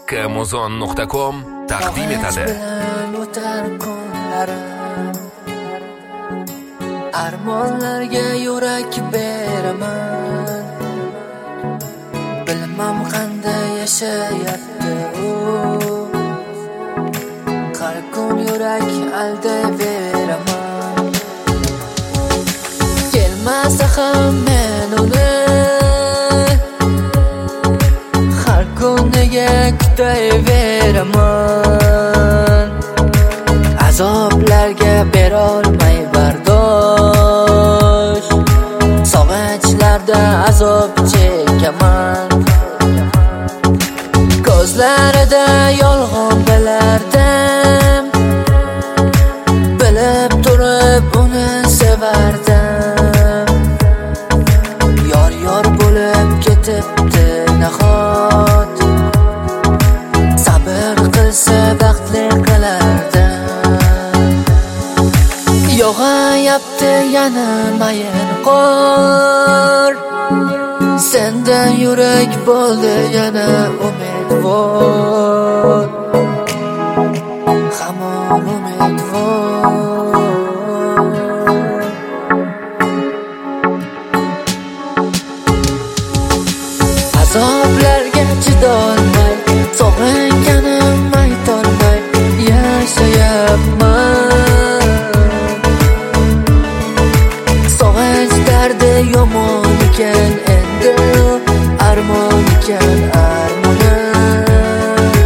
kmuzon.com taqdim etadi. O'tar kunlarim, armonlarga yurak beraman. Bilmam qanday yashayapti u, har kun yurak aldayveraman. Kelmasa ham men uni har kun nega kutayveraman. Azoblarga berolmay bardosh, sog'inchlarda azob chekaman. Ko'zlarida yolg'on bilardim, bilib turib uni sevardim. Yor bo'lib ketibdi nahot, sabr qilsa baxtli qilardim. Yog'ayapti yana mayin qor, sendan yurak bo'ldi yana umidvor, hamon umidvor. Azoblarga chidolmay, sog'inganim aytolmay yashayapman. Sog'inch dardi yomon ekan, endi armon ekan armonim.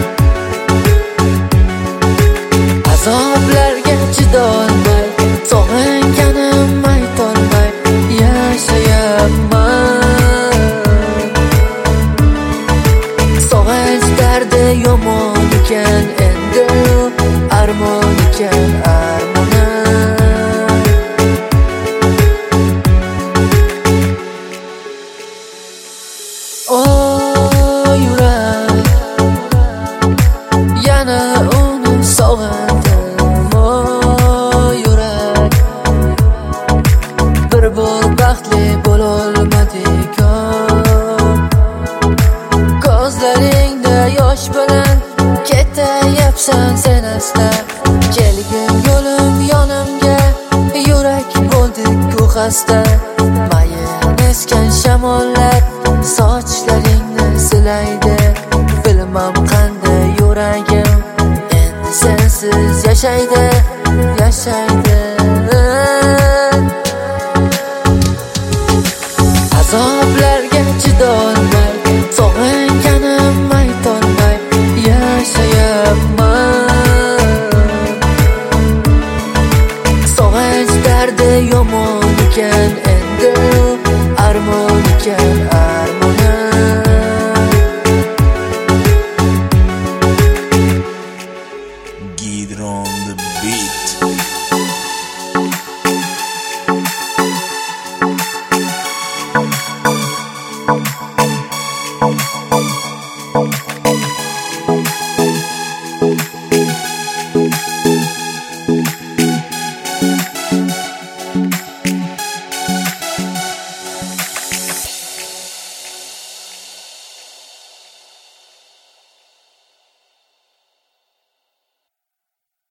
Azoblarga chidolmay, sog'inganim aytolmay yashayapman. Sog'inch dardi yomon ekan, endi armon ekan armonim. O yurak, yana uni sog'indim. O yurak, bir bor baxtli bo'lolmadik-ku. Ko'zlaringda yosh bilan ketayapsan sen asla. Kelgin yo'lim yonimga, yurak bo'ldik-ku xasta. Mayin esgan shamollar sochlaringni silaydi. Bilmam qanday yuragim endi sensiz yashaydi, yashaydi. Azoblarga chidolmay, sog'inganim aytolmay yashayapman. Sog'inch dardi yomon ekan, endi armon ekan